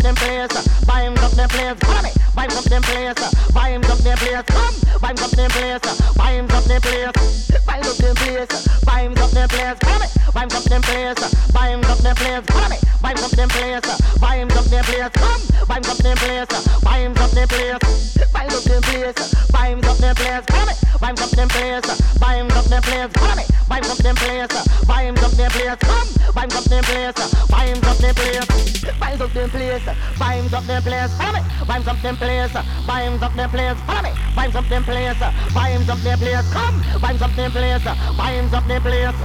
them place, vibes up them place, follow me. Vibes up them place, vibes up them place, come. Vibes up them place, vibes up them place, vibes up them place, vibes up them place, follow me. Vibes up them place, vibes up them place, follow me. Vibes up them place, vibes up them place, come. Vibes up them place, vibes up them place, vibes up them place, vibes up them place, follow me. Vibes up them place, vibes up them place, follow me. Vibes up them place, vibes up them place, come. Vibes up them place, vibes up them place, vibes up them place, vibes up them place, follow me. Vibes up them place, vibes up them place, follow me. Vibes up them place, vibes up them place, come. Vibes up them place, vibes up them place.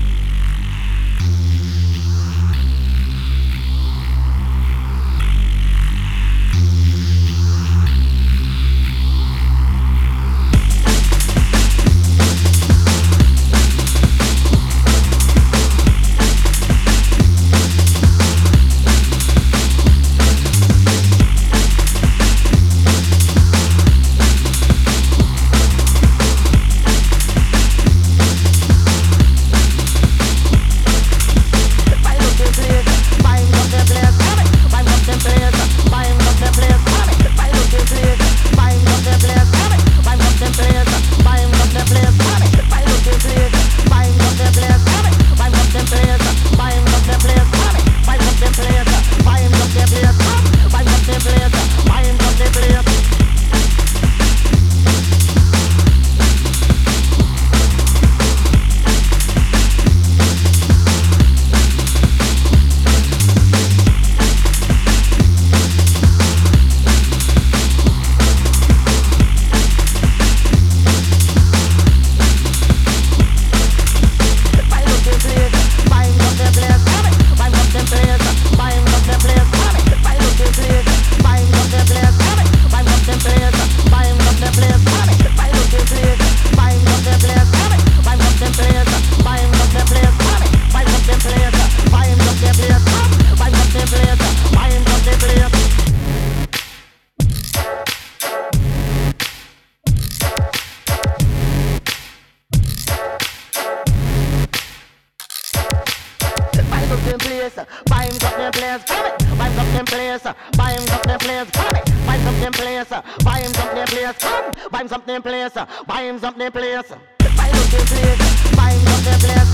Vibes up them place, follow me. Vibes up them place, vibes up them place, follow me. Vibes up them place, vibes up them place, come. Vibes up them place, vibes up them place, vibes up them place, vibes up them place.